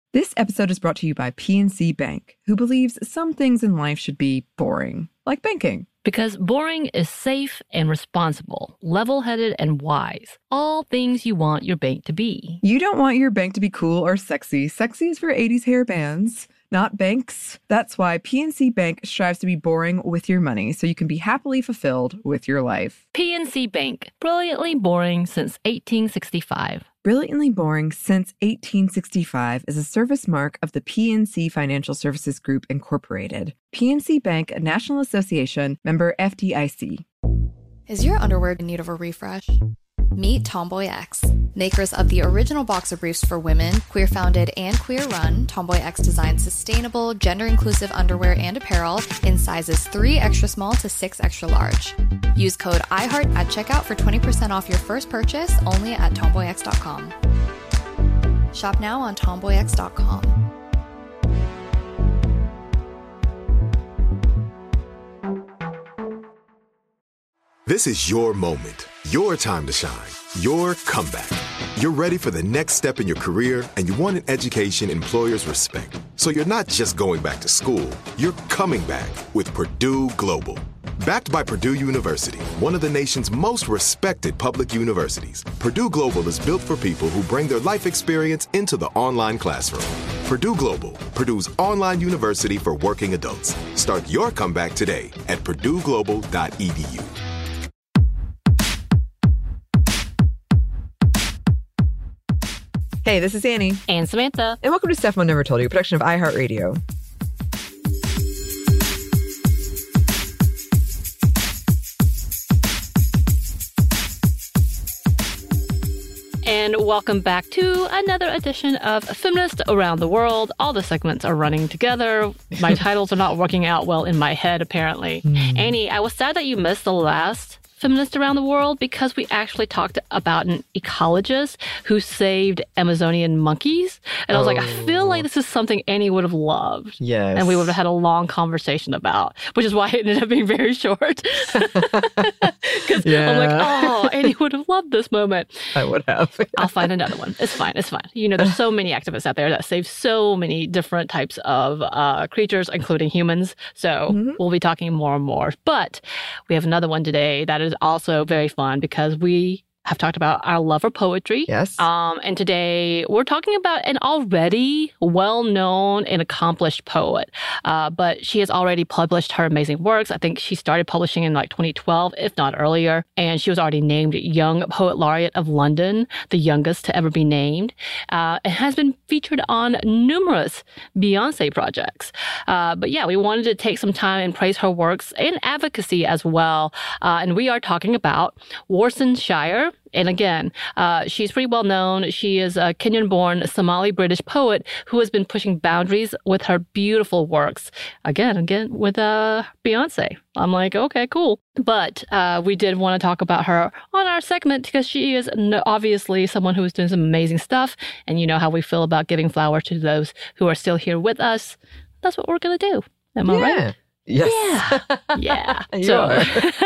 This episode is brought to you by PNC Bank, who believes some things in life should be boring, like banking. Because boring is safe and responsible, level-headed and wise. All things you want your bank to be. You don't want your bank to be cool or sexy. Sexy is for 80s hair bands, not banks. That's why PNC Bank strives to be boring with your money so you can be happily fulfilled with your life. PNC Bank, brilliantly boring since 1865. Brilliantly Boring Since 1865 is a service mark of the PNC Financial Services Group, Incorporated. PNC Bank, a National Association, member FDIC. Is your underwear in need of a refresh? Meet Tomboy X. Makers of the original boxer briefs for women, queer-founded and queer-run, Tomboy X designs sustainable, gender-inclusive underwear and apparel in sizes 3 extra small to 6 extra large. Use code IHEART at checkout for 20% off your first purchase only at tomboyx.com. Shop now on tomboyx.com. This is your moment, your time to shine, your comeback. You're ready for the next step in your career, and you want an education employers respect. So you're not just going back to school, you're coming back with Purdue Global. Backed by Purdue University, one of the nation's most respected public universities, Purdue Global is built for people who bring their life experience into the online classroom. Purdue Global, Purdue's online university for working adults. Start your comeback today at purdueglobal.edu. Hey, this is Annie. And Samantha. And welcome to Stuff Mom Never Told You, a production of iHeartRadio. And welcome back to another edition of Feminist Around the World. All the segments are running together. My titles are not working out well in my head, apparently. Annie, I was sad that you missed the last Feminist Around the World because we actually talked about an ecologist who saved Amazonian monkeys. And I was like, I feel like this is something Annie would have loved. Yes. And we would have had a long conversation about, which is why it ended up being very short. Because I'm like, oh, Annie would have loved this moment. I would have. I'll find another one. It's fine. It's fine. You know, there's so many activists out there that save so many different types of creatures, including humans. So we'll be talking more and more. But we have another one today that is also very fun because we have talked about our love for poetry. Yes. And today we're talking about an already well-known and accomplished poet. But she has already published her amazing works. I think she started publishing in like 2012, if not earlier. And she was already named Young Poet Laureate of London, the youngest to ever be named. And has been featured on numerous Beyonce projects. But yeah, we wanted to take some time and praise her works and advocacy as well. And we are talking about Warsan Shire. And again, she's pretty well known. She is a Kenyan-born Somali-British poet who has been pushing boundaries with her beautiful works. Again with Beyonce. I'm like, okay, cool. But we did want to talk about her on our segment because she is obviously someone who is doing some amazing stuff. And you know how we feel about giving flowers to those who are still here with us. That's what we're going to do. Am I right? Yes. Yeah. So,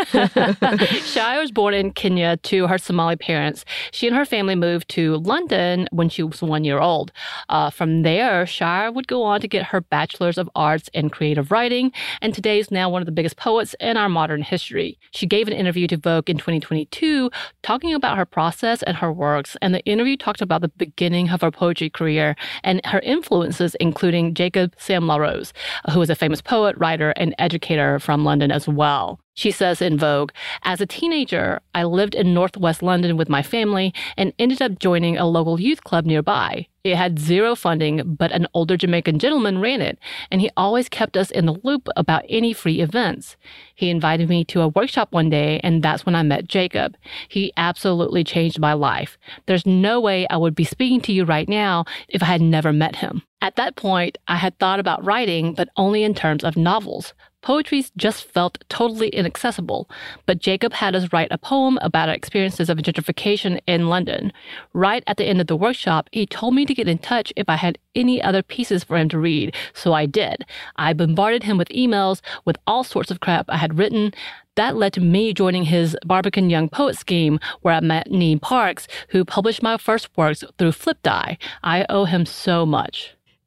Shire was born in Kenya to her Somali parents. She and her family moved to London when she was 1 year old. From there, Shire would go on to get her Bachelor's of Arts in Creative Writing, and today is now one of the biggest poets in our modern history. She gave an interview to Vogue in 2022 talking about her process and her works, and the interview talked about the beginning of her poetry career and her influences, including Jacob Sam La Rose, who is a famous poet, writer, and educator from London as well. She says in Vogue, as a teenager, I lived in northwest London with my family and ended up joining a local youth club nearby. It had zero funding, but an older Jamaican gentleman ran it, and he always kept us in the loop about any free events. He invited me to a workshop one day, and that's when I met Jacob. He absolutely changed my life. There's no way I would be speaking to you right now if I had never met him. At that point, I had thought about writing, but only in terms of novels. Poetry just felt totally inaccessible, but Jacob had us write a poem about our experiences of gentrification in London. Right at the end of the workshop, he told me to get in touch if I had any other pieces for him to read, so I did. I bombarded him with emails with all sorts of crap I had written. That led to me joining his Barbican Young Poet scheme, where I met Neem Parks, who published my first works through Flipdye. I owe him so much.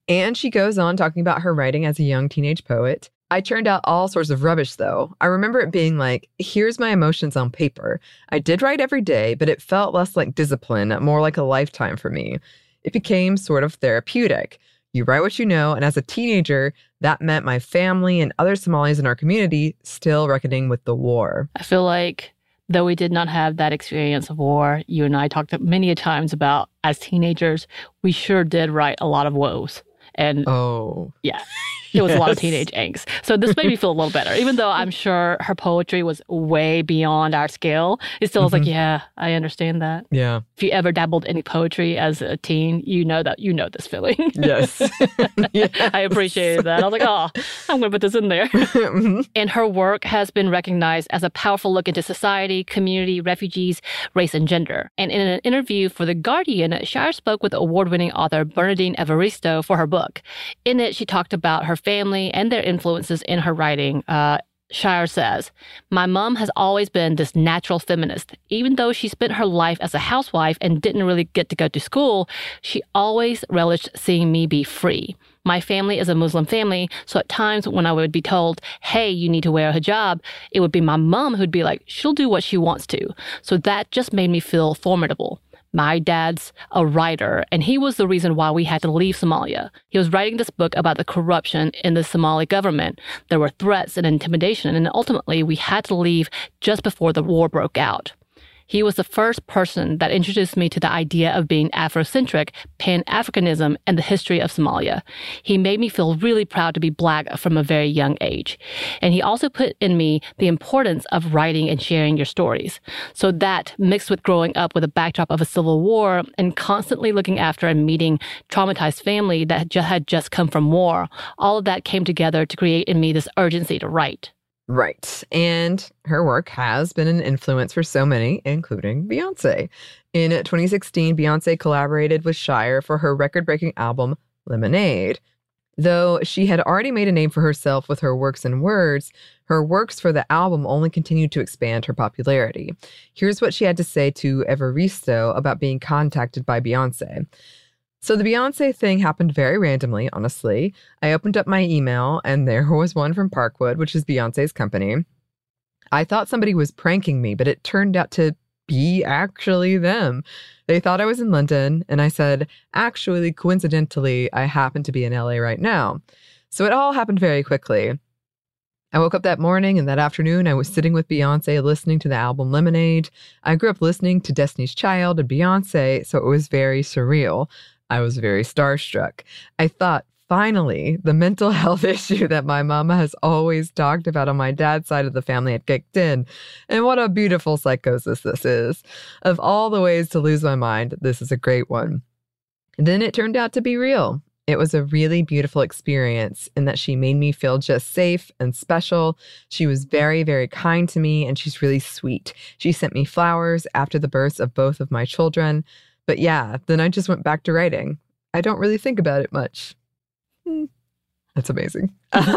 And she goes on talking about her writing as a young teenage poet. I churned out all sorts of rubbish, though. I remember it being like, here's my emotions on paper. I did write every day, but it felt less like discipline, more like a lifetime for me. It became sort of therapeutic. You write what you know, and as a teenager, that meant my family and other Somalis in our community still reckoning with the war. I feel like though we did not have that experience of war, you and I talked many a times about as teenagers, we sure did write a lot of woes. And yeah, it was a lot of teenage angst. So this made me feel a little better. Even though I'm sure her poetry was way beyond our scale, it still was like, yeah, I understand that. Yeah. If you ever dabbled any poetry as a teen, you know this feeling. Yes. Yes. I appreciated that. I was like, oh, I'm going to put this in there. And her work has been recognized as a powerful look into society, community, refugees, race, and gender. And in an interview for The Guardian, Shire spoke with award-winning author Bernardine Evaristo for her book. In it, she talked about her family and their influences in her writing. Shire says, "My mom has always been this natural feminist. Even though she spent her life as a housewife and didn't really get to go to school, she always relished seeing me be free. My family is a Muslim family, so at times when I would be told, hey, you need to wear a hijab, it would be my mom who'd be like, she'll do what she wants to. So that just made me feel formidable. My dad's a writer, and he was the reason why we had to leave Somalia. He was writing this book about the corruption in the Somali government. There were threats and intimidation, and ultimately we had to leave just before the war broke out. He was the first person that introduced me to the idea of being Afrocentric, Pan-Africanism, and the history of Somalia. He made me feel really proud to be Black from a very young age. And he also put in me the importance of writing and sharing your stories. So that, mixed with growing up with a backdrop of a civil war and constantly looking after and meeting traumatized family that had just come from war, all of that came together to create in me this urgency to write. Right. And her work has been an influence for so many, including Beyoncé. In 2016, Beyoncé collaborated with Shire for her record-breaking album, Lemonade. Though she had already made a name for herself with her works and words, her works for the album only continued to expand her popularity. Here's what she had to say to Evaristo about being contacted by Beyoncé. So the Beyoncé thing happened very randomly, honestly. I opened up my email, and there was one from Parkwood, which is Beyoncé's company. I thought somebody was pranking me, but it turned out to be actually them. They thought I was in London, and I said, actually, coincidentally, I happen to be in LA right now. So it all happened very quickly. I woke up that morning, and that afternoon I was sitting with Beyoncé listening to the album Lemonade. I grew up listening to Destiny's Child and Beyoncé, so it was very surreal. I was very starstruck. I thought, finally, the mental health issue that my mama has always talked about on my dad's side of the family had kicked in. And what a beautiful psychosis this is. Of all the ways to lose my mind, this is a great one. And then it turned out to be real. It was a really beautiful experience in that she made me feel just safe and special. She was very, very kind to me, and she's really sweet. She sent me flowers after the births of both of my children. But yeah, then I just went back to writing. I don't really think about it much. That's amazing.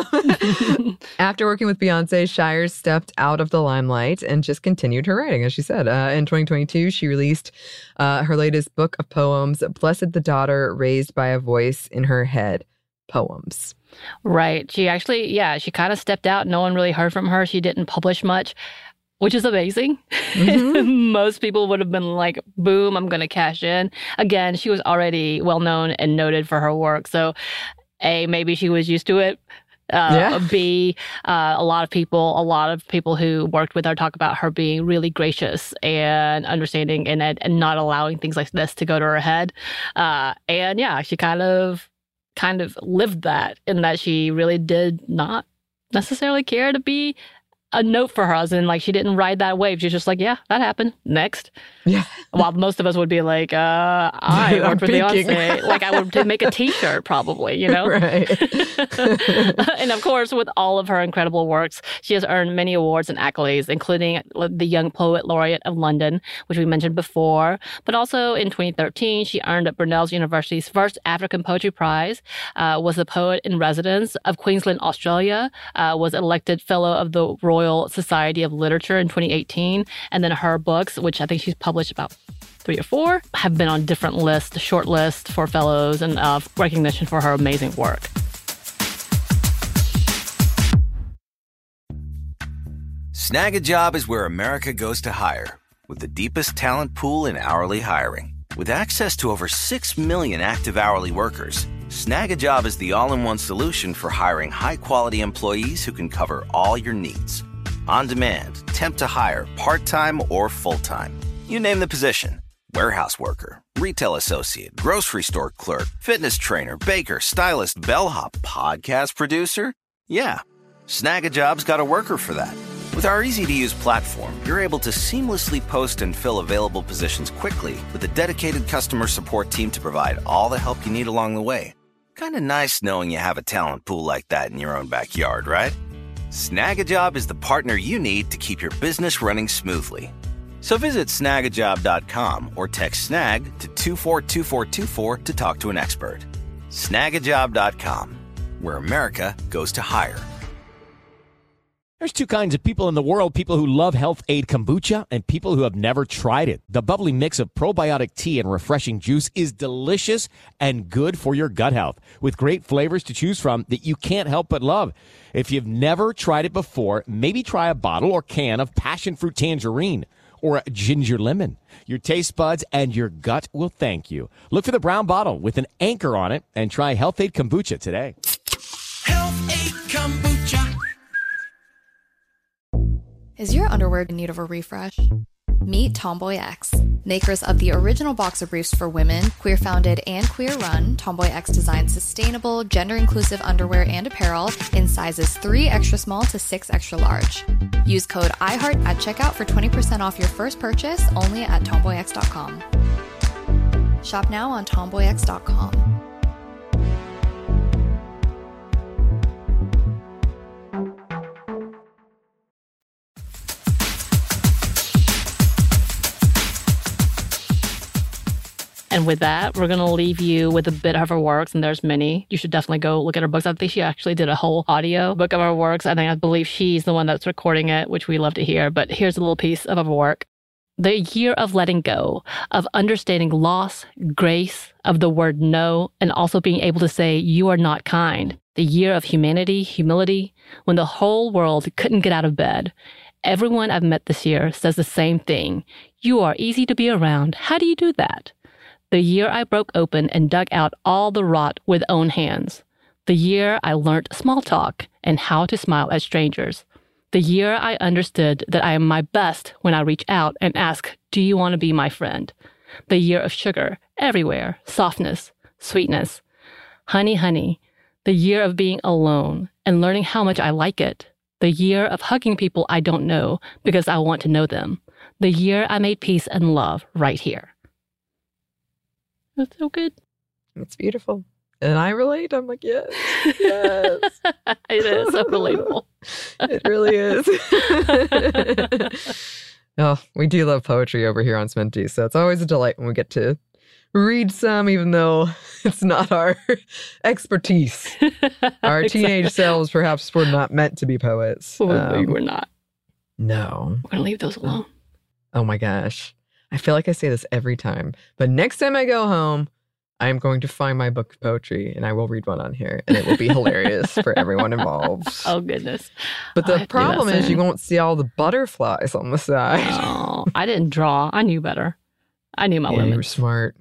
After working with Beyoncé, Shire stepped out of the limelight and just continued her writing, as she said. In 2022, she released her latest book of poems, Blessed the Daughter Raised by a Voice in Her Head, Poems. Right. She actually, she kind of stepped out. No one really heard from her. She didn't publish much, which is amazing. Mm-hmm. Most people would have been like, boom, I'm going to cash in. Again, she was already well-known and noted for her work. So, A, maybe she was used to it. B, a lot of people who worked with her talk about her being really gracious and understanding and not allowing things like this to go to her head. She kind of lived that in that she really did not necessarily care to be a note for her, as in, like, she didn't ride that wave. She's just like, yeah, that happened. Next. Yeah. While most of us would be like, I worked with Beyonce. Like, I would make a t-shirt probably, you know? Right. And of course, with all of her incredible works, she has earned many awards and accolades, including the Young Poet Laureate of London, which we mentioned before. But also in 2013, she earned Brunel University's first African Poetry Prize, was the Poet in Residence of Queensland, Australia, was elected Fellow of the Royal Society of Literature in 2018, and then her books, which I think she's published about 3 or 4 have been on different lists, short lists for fellows and recognition for her amazing work. Snag a Job is where America goes to hire, with the deepest talent pool in hourly hiring. With access to over 6 million active hourly workers, Snag a Job is the all-in-one solution for hiring high-quality employees who can cover all your needs. On demand, temp to hire, part-time or full-time. You name the position. Warehouse worker, retail associate, grocery store clerk, fitness trainer, baker, stylist, bellhop, podcast producer. Yeah, Snag a Job's got a worker for that. With our easy-to-use platform, you're able to seamlessly post and fill available positions quickly with a dedicated customer support team to provide all the help you need along the way. Kind of nice knowing you have a talent pool like that in your own backyard, right? Snag a Job is the partner you need to keep your business running smoothly. So visit snagajob.com or text SNAG to 242424 to talk to an expert. Snagajob.com, where America goes to hire. There's two kinds of people in the world, people who love Health Aid Kombucha and people who have never tried it. The bubbly mix of probiotic tea and refreshing juice is delicious and good for your gut health, with great flavors to choose from that you can't help but love. If you've never tried it before, maybe try a bottle or can of passion fruit tangerine or a ginger lemon. Your taste buds and your gut will thank you. Look for the brown bottle with an anchor on it and try Health Aid Kombucha today. Health Aid Kombucha. Is your underwear in need of a refresh? Meet Tomboy X, makers of the original boxer briefs for women, queer-founded and queer-run. Tomboy X designs sustainable, gender-inclusive underwear and apparel in sizes 3 extra small to 6 extra large. Use code IHEART at checkout for 20% off your first purchase only at tomboyx.com. Shop now on tomboyx.com. And with that, we're going to leave you with a bit of her works, and there's many. You should definitely go look at her books. I think she actually did a whole audio book of her works. I believe she's the one that's recording it, which we love to hear. But here's a little piece of her work. The year of letting go, of understanding loss, grace, of the word no, and also being able to say you are not kind. The year of humanity, humility, when the whole world couldn't get out of bed. Everyone I've met this year says the same thing. You are easy to be around. How do you do that? The year I broke open and dug out all the rot with own hands. The year I learned small talk and how to smile at strangers. The year I understood that I am my best when I reach out and ask, do you want to be my friend? The year of sugar, everywhere, softness, sweetness. Honey, honey. The year of being alone and learning how much I like it. The year of hugging people I don't know because I want to know them. The year I made peace and love right here. That's so good. It's beautiful. And I relate. I'm like, yes, yes. It is so relatable. It really is. Oh, we do love poetry over here on Sminty, so it's always a delight when we get to read some, even though it's not our expertise. Our teenage selves perhaps were not meant to be poets. We're not. No. We're going to leave those alone. Oh my gosh. I feel like I say this every time, but next time I go home, I am going to find my book of poetry and I will read one on here and it will be hilarious for everyone involved. Oh, goodness. But the problem is you won't see all the butterflies on the side. Oh, I didn't draw. I knew better. I knew my limits. You were smart.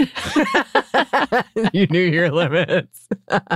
You knew your limits.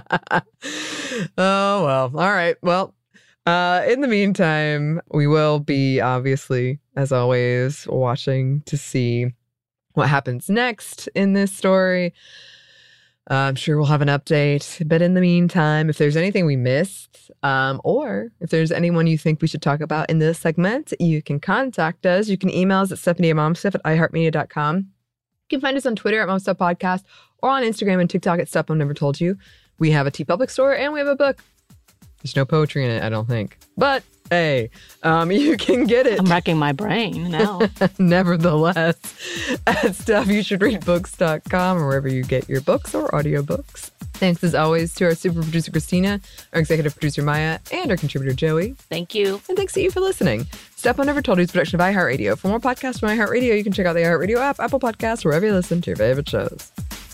Oh, well. All right. Well, in the meantime, we will be obviously, as always, watching to see what happens next in this story. I'm sure we'll have an update. But in the meantime, if there's anything we missed, or if there's anyone you think we should talk about in this segment, you can contact us. You can email us at stephanie@momstuff@iheartmedia.com. You can find us on Twitter at momstuffpodcast or on Instagram and TikTok at Stuff Mom Never Told You. We have a TeePublic store and we have a book. There's no poetry in it, I don't think. But hey, you can get it. I'm wrecking my brain now. Nevertheless, at stuffyoushouldreadbooks.com or wherever you get your books or audiobooks. Thanks as always to our super producer, Christina, our executive producer, Maya, and our contributor, Joey. Thank you. And thanks to you for listening. Stuff Step On Never Told You is a production of iHeartRadio. For more podcasts from iHeartRadio, you can check out the iHeartRadio app, Apple Podcasts, wherever you listen to your favorite shows.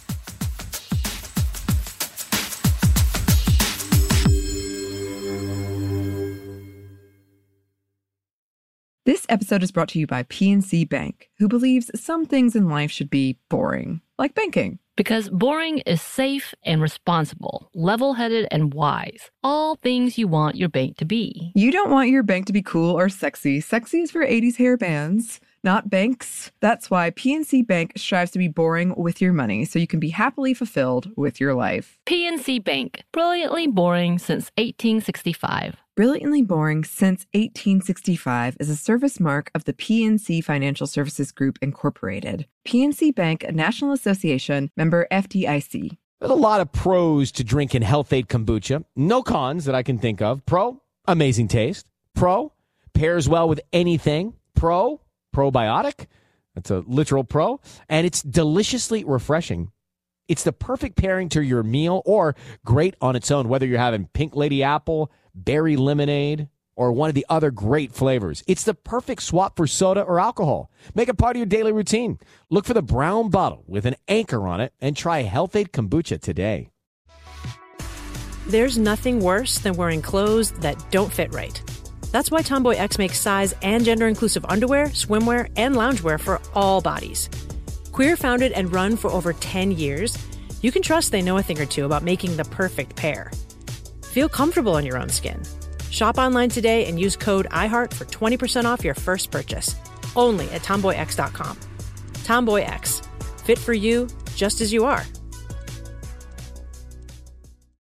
This episode is brought to you by PNC Bank, who believes some things in life should be boring, like banking. Because boring is safe and responsible, level-headed and wise. All things you want your bank to be. You don't want your bank to be cool or sexy. Sexy is for 80s hair bands, not banks. That's why PNC Bank strives to be boring with your money so you can be happily fulfilled with your life. PNC Bank, brilliantly boring since 1865. Brilliantly Boring Since 1865 is a service mark of the PNC Financial Services Group, Incorporated. PNC Bank, a National Association, member FDIC. There's a lot of pros to drinking Health Aid Kombucha. No cons that I can think of. Pro, amazing taste. Pro, pairs well with anything. Pro, probiotic. That's a literal pro. And it's deliciously refreshing. It's the perfect pairing to your meal or great on its own, whether you're having Pink Lady Apple, berry lemonade, or one of the other great flavors. It's the perfect swap for soda or alcohol. Make it part of your daily routine. Look for the brown bottle with an anchor on it and try Health Aid Kombucha today. There's nothing worse than wearing clothes that don't fit right. That's why Tomboy X makes size and gender-inclusive underwear, swimwear, and loungewear for all bodies. Queer founded and run for over 10 years, you can trust they know a thing or two about making the perfect pair. Feel comfortable in your own skin. Shop online today and use code IHEART for 20% off your first purchase. Only at TomboyX.com. Tomboy X. Fit for you, just as you are.